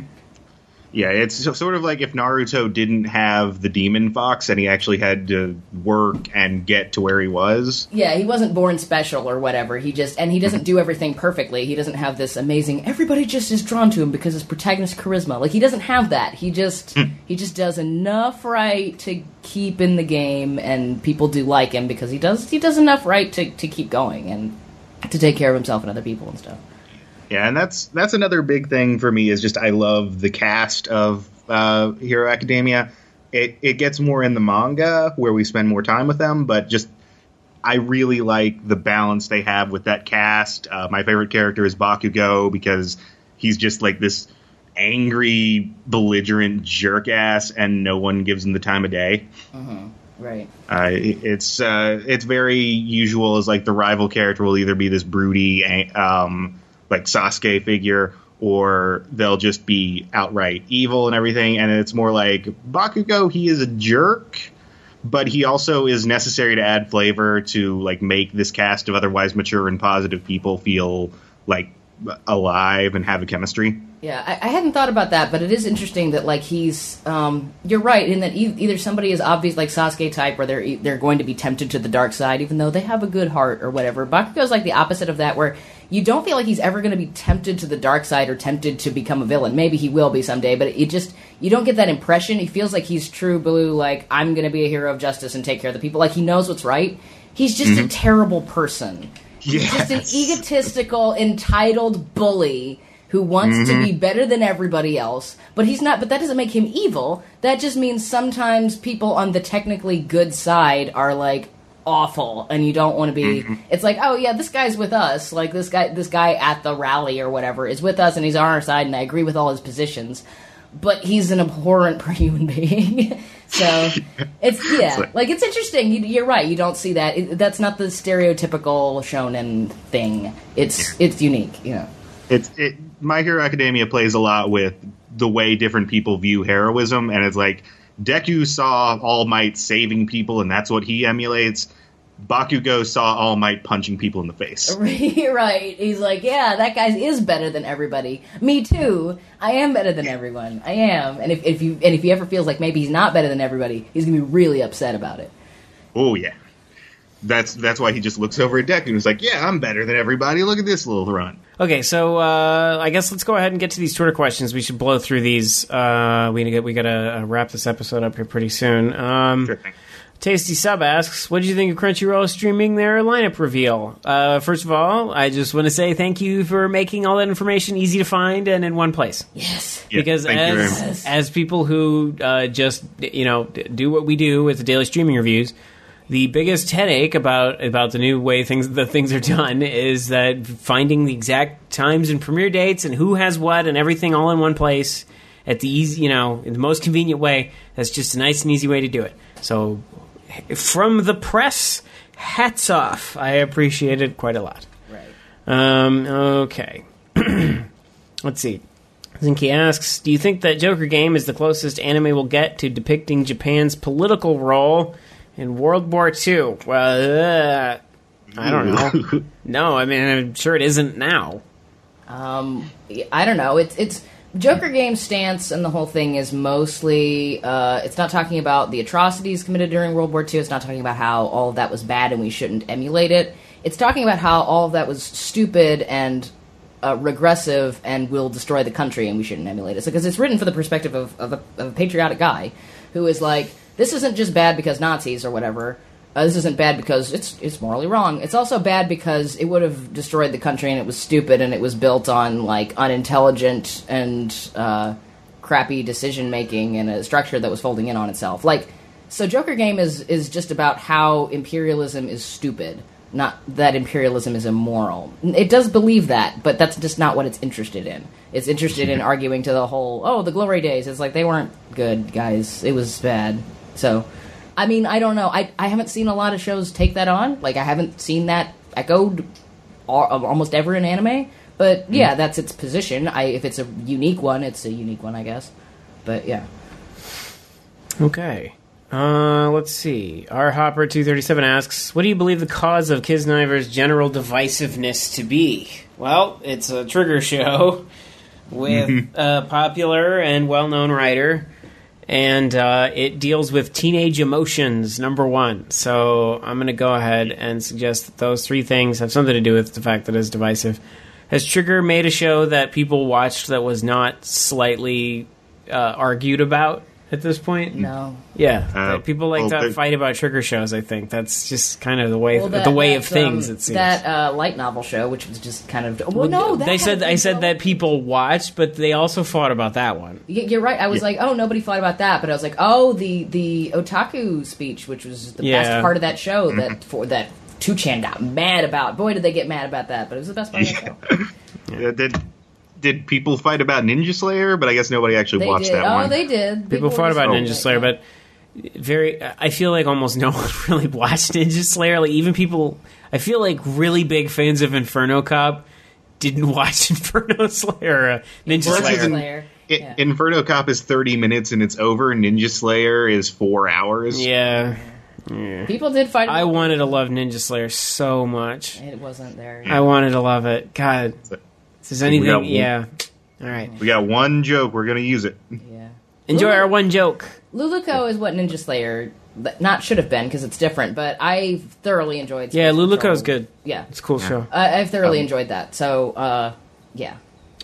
Yeah, it's sort of like if Naruto didn't have the Demon Fox and he actually had to work and get to where he was. Yeah, he wasn't born special or whatever. He just, and he doesn't do everything perfectly. He doesn't have this amazing, everybody just is drawn to him because his protagonist charisma. Like, he doesn't have that. He just, he just does enough right to keep in the game, and people do like him because he does, he does enough right to, to keep going and to take care of himself and other people and stuff. Yeah, and that's that's another big thing for me is just I love the cast of uh, Hero Academia. It it gets more in the manga where we spend more time with them, but just I really like the balance they have with that cast. Uh, my favorite character is Bakugo because he's just like this angry, belligerent jerk ass, and no one gives him the time of day. Mm-hmm. Right. Uh, it, it's uh, it's very usual as like the rival character will either be this broody, um, like Sasuke figure, or they'll just be outright evil and everything. And it's more like Bakugo, he is a jerk, but he also is necessary to add flavor to like make this cast of otherwise mature and positive people feel like alive and have a chemistry. Yeah, I, I hadn't thought about that, but it is interesting that like he's. Um, you're right in that e- either somebody is obvious like Sasuke type, where they're they're going to be tempted to the dark side, even though they have a good heart or whatever. Bakugo's like the opposite of that, where you don't feel like he's ever going to be tempted to the dark side or tempted to become a villain. Maybe he will be someday, but it just you don't get that impression. He feels like he's true blue, like I'm going to be a hero of justice and take care of the people. Like he knows what's right. He's just mm-hmm. a terrible person. He's yes. just an egotistical, entitled bully who wants mm-hmm. to be better than everybody else, but he's not. But that doesn't make him evil. That just means sometimes people on the technically good side are like awful, and you don't want to be. Mm-hmm. It's like, oh yeah, this guy's with us. Like this guy, this guy at the rally or whatever is with us, and he's on our side, and I agree with all his positions. But he's an abhorrent human being. So it's yeah, like, like it's interesting. You, you're right. You don't see that. It, that's not the stereotypical shonen thing. It's yeah. it's unique. You know. It's it. My Hero Academia plays a lot with the way different people view heroism, and it's like Deku saw All Might saving people, and that's what he emulates. Bakugo saw All Might punching people in the face. Right. He's like, yeah, that guy is better than everybody. Me too. I am better than everyone. I am. And if, if you and if he ever feels like maybe he's not better than everybody, he's gonna be really upset about it. Oh yeah. That's that's why he just looks over at Deku and is like, yeah, I'm better than everybody. Look at this little run. Okay, so uh, I guess let's go ahead and get to these Twitter questions. We should blow through these. Uh, we we got to wrap this episode up here pretty soon. Um, sure thing. Tasty Sub asks, what did you think of Crunchyroll streaming their lineup reveal? Uh, first of all, I just want to say thank you for making all that information easy to find and in one place. Yes. Yeah, because as, as people who uh, just, you know, do what we do with the daily streaming reviews, the biggest headache about about the new way things the things are done is that finding the exact times and premiere dates and who has what and everything all in one place at the easy, you know, in the most convenient way. That's just a nice and easy way to do it. So, from the press, hats off. I appreciate it quite a lot. Right. Um, okay. Let's see. Zinky asks, do you think that Joker Game is the closest anime will get to depicting Japan's political role in World War Two? Well, uh, I don't know. No, I mean, I'm sure it isn't now. Um, I don't know. It's it's Joker Game's stance and the whole thing is mostly, uh, it's not talking about the atrocities committed during World War Two. It's not talking about how all of that was bad and we shouldn't emulate it. It's talking about how all of that was stupid and uh, regressive and will destroy the country and we shouldn't emulate it. Because so, it's written for the perspective of, of, a, of a patriotic guy who is like, this isn't just bad because Nazis or whatever. Uh, this isn't bad because it's it's morally wrong. It's also bad because it would have destroyed the country and it was stupid and it was built on like unintelligent and uh, crappy decision making and a structure that was folding in on itself. Like, so Joker Game is is just about how imperialism is stupid, not that imperialism is immoral. It does believe that, but that's just not what it's interested in. It's interested in arguing to the whole, oh, the glory days. It's like they weren't good, guys. It was bad. So. I mean, I don't know. I I haven't seen a lot of shows take that on. Like, I haven't seen that echoed all, almost ever in anime. But, yeah, mm. that's its position. I If it's a unique one, it's a unique one, I guess. But, yeah. Okay. Uh, let's see. R Hopper two thirty-seven asks, what do you believe the cause of Kisniver's general divisiveness to be? Well, it's a Trigger show with a popular and well-known writer. And uh, it deals with teenage emotions, number one. So I'm going to go ahead and suggest that those three things have something to do with the fact that it's divisive. Has Trigger made a show that people watched that was not slightly uh, argued about at this point? No. Yeah. Uh, people like well, to fight about Trigger shows, I think. That's just kind of the way well, that, the way that, of things, um, it seems. That uh, light novel show, which was just kind of... Well, no, that they said I said show. that people watched, but they also fought about that one. You're right. I was yeah. like, oh, nobody fought about that. But I was like, oh, the, the otaku speech, which was the yeah. best part of that show that for that two chan got mad about. Boy, did they get mad about that. But it was the best part yeah. of that show. Yeah. Did, did people fight about Ninja Slayer? But I guess nobody actually They watched did. that oh, one. Oh, they did. People, people fought about Ninja Slayer, yeah. but... Very, I feel like almost no one really watched Ninja Slayer. Like even people, I feel like really big fans of Inferno Cop didn't watch Inferno Slayer, uh, Ninja Well, Slayer. Slayer. It, Yeah. Inferno Cop is thirty minutes and it's over. Ninja Slayer is four hours. Yeah, yeah. People did fight. I wanted to love Ninja Slayer so much. It wasn't there. I wanted to love it. God, If there's anything, got- yeah. All right. We got one joke. We're gonna use it. Yeah. Enjoy Lulu- our one joke. Luluco is what Ninja Slayer not should have been because it's different, but I thoroughly enjoyed. Yeah, Space Luluco's Patrol. good. Yeah, It's a cool show. I, I've thoroughly Um, enjoyed that. So, uh, yeah.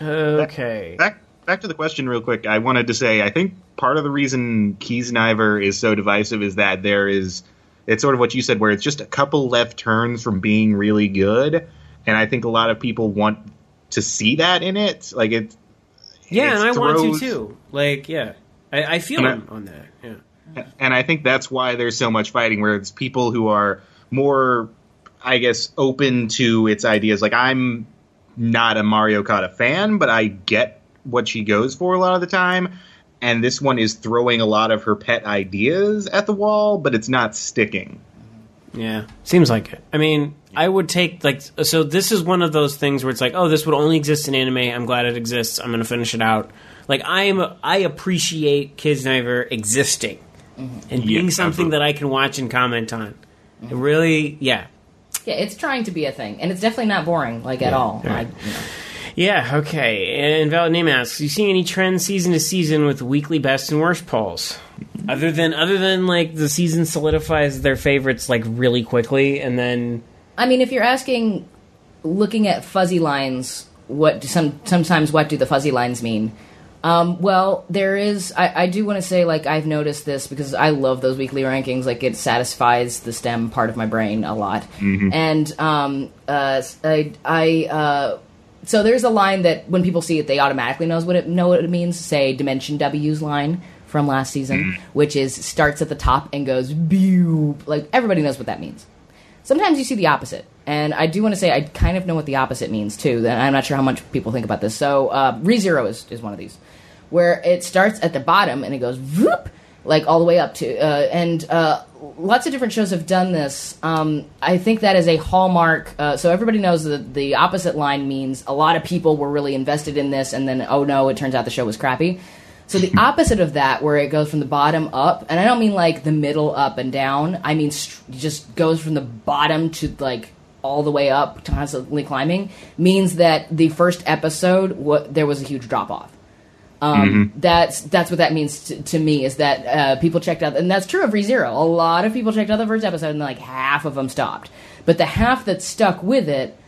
Okay. Back back to the question real quick. I wanted to say I think part of the reason Kiesniver is so divisive is that there is it's sort of what you said where it's just a couple left turns from being really good, and I think a lot of people want to see that in it. Like it. Yeah, it and I throws, want to too. Like, yeah. I, I feel And I- him on that. Yeah. And I think that's why there's so much fighting, where it's people who are more, I guess, open to its ideas. Like, I'm not a Mario Kata fan, but I get what she goes for a lot of the time. And this one is throwing a lot of her pet ideas at the wall, but it's not sticking. Yeah, seems like it. I mean, I would take, like, so this is one of those things where it's like, oh, this would only exist in anime. I'm glad it exists. I'm going to finish it out. Like, I am, I appreciate Kidsniver existing mm-hmm. and being Yeah, something absolutely. that I can watch and comment on. It really, yeah. Yeah, it's trying to be a thing, and it's definitely not boring, like, at all. Yeah. I, you know. Yeah, okay. And Valid Name asks, you see any trends season to season with weekly best and worst polls? Other than, other than, like, the season solidifies their favorites, like, really quickly, and then... I mean, if you're asking, looking at fuzzy lines, what do some sometimes what do the fuzzy lines mean? Um, well, there is. I, I do want to say, like, I've noticed this because I love those weekly rankings. Like, it satisfies the STEM part of my brain a lot. Mm-hmm. And um, uh, I, I uh, so there's a line that when people see it, they automatically knows what it know what it means. Say Dimension W's line from last season, Mm-hmm. which is starts at the top and goes beep. Like, everybody knows what that means. Sometimes you see the opposite, and I do want to say I kind of know what the opposite means, too. And I'm not sure how much people think about this. So, uh, ReZero is, is one of these, where it starts at the bottom and it goes whoop, like all the way up to... Uh, and uh, lots of different shows have done this. Um, I think that is a hallmark. Uh, so everybody knows that the opposite line means a lot of people were really invested in this, and then, oh no, it turns out the show was crappy. So the opposite of that, where it goes from the bottom up, and I don't mean like the middle up and down, I mean st- just goes from the bottom to like all the way up, constantly climbing, means that the first episode, what, there was a huge drop off. Um, mm-hmm. That's that's what that means to, to me, is that uh, people checked out, and that's true of ReZero. A lot of people checked out the first episode, and like half of them stopped. But the half that stuck with it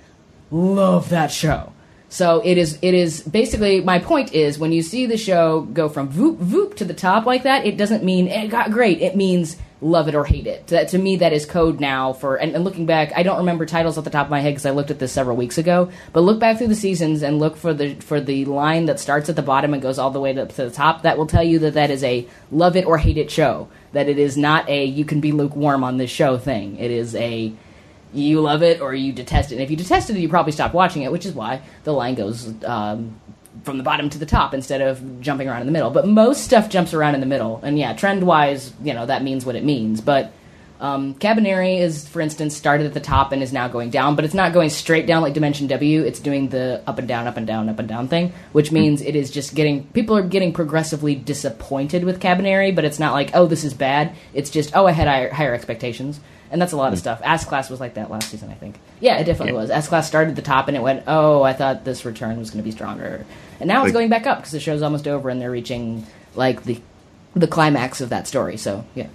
love that show. So it is. It is basically, my point is, when you see the show go from voop voop to the top like that, it doesn't mean it got great. It means love it or hate it. That, to me, that is code now for. And, and looking back, I don't remember titles off the top of my head because I looked at this several weeks ago. But look back through the seasons and look for the for the line that starts at the bottom and goes all the way to, to the top. That will tell you that that is a love it or hate it show. That it is not a you can be lukewarm on this show thing. It is a you love it or you detest it. And if you detested it, you probably stopped watching it, which is why the line goes um, from the bottom to the top instead of jumping around in the middle. But most stuff jumps around in the middle. And yeah, trend-wise, you know, that means what it means. But um, Cabaneri is, for instance, started at the top and is now going down. But it's not going straight down like Dimension W. It's doing the up and down, up and down, up and down thing, which means it is just getting... People are getting progressively disappointed with Cabaneri, but it's not like, oh, this is bad. It's just, oh, I had higher, higher expectations. And that's a lot of stuff. Ask Class was like that last season, I think. Yeah, it definitely Yeah. was. Ask Class started at the top, and it went, oh, I thought this return was going to be stronger. And now it's Like- going back up, because the show's almost over, and they're reaching, like, the the climax of that story. So, yeah.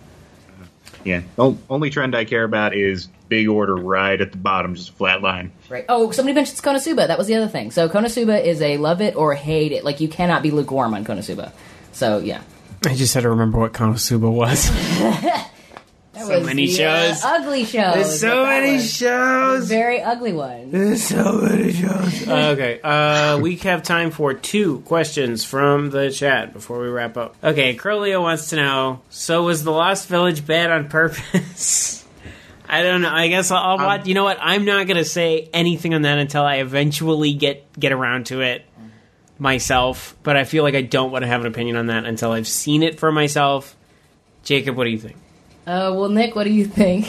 Yeah. O- only trend I care about is big order right at the bottom, just a flat line. Right. Oh, somebody mentioned Konosuba. That was the other thing. So, Konosuba is a love it or hate it. Like, you cannot be lukewarm on Konosuba. So, yeah. I just had to remember what Konosuba was. That So was many the, shows. Uh, ugly shows. There's so That many was. shows. Very ugly one. There's so many shows. okay, uh, we have time for two questions from the chat before we wrap up. Okay, Crolio wants to know, so was The Lost Village bad on purpose? I don't know. I guess I'll, I'll Um, watch. You know what? I'm not going to say anything on that until I eventually get, get around to it myself, but I feel like I don't want to have an opinion on that until I've seen it for myself. Jacob, what do you think? Uh, well, Nick, what do you think?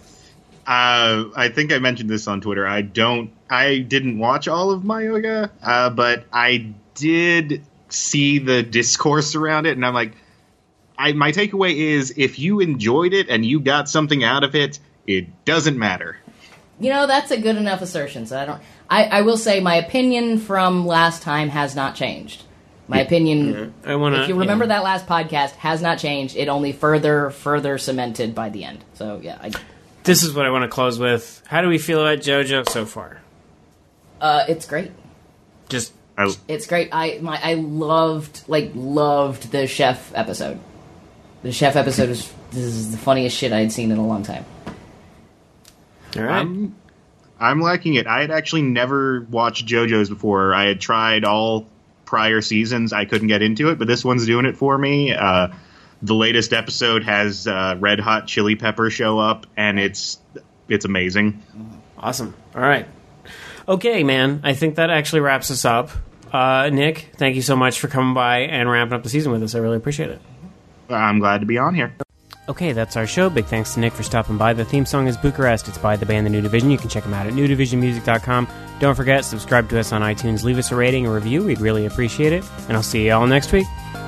Uh, I think I mentioned this on Twitter. I don't. I didn't watch all of Mayoga, uh, but I did see the discourse around it, and I'm like, I, my takeaway is if you enjoyed it and you got something out of it, it doesn't matter. You know, that's a good enough assertion. So I don't. I, I will say my opinion from last time has not changed. My opinion, yeah. I wanna, if you remember yeah. that last podcast, has not changed. It only further, further cemented by the end. So yeah, I, this is what I want to close with. How do we feel about JoJo so far? uh, it's great. Just I, It's great. I my I loved like loved the chef episode. The chef episode is this is the funniest shit I had seen in a long time. all right. I'm, I'm liking it. I had actually never watched JoJo's before. I had tried all prior seasons. I couldn't get into it, but this one's doing it for me. Uh, the latest episode has uh, Red Hot Chili Pepper show up, and it's it's amazing. Awesome. All right. Okay, man. I think that actually wraps us up. Uh, Nick, thank you so much for coming by and wrapping up the season with us. I really appreciate it. I'm glad to be on here. Okay, that's our show. Big thanks to Nick for stopping by. The theme song is Bucharest. It's by the band The New Division. You can check them out at new division music dot com. Don't forget, subscribe to us on iTunes. Leave us a rating or review. We'd really appreciate it. And I'll see you all next week.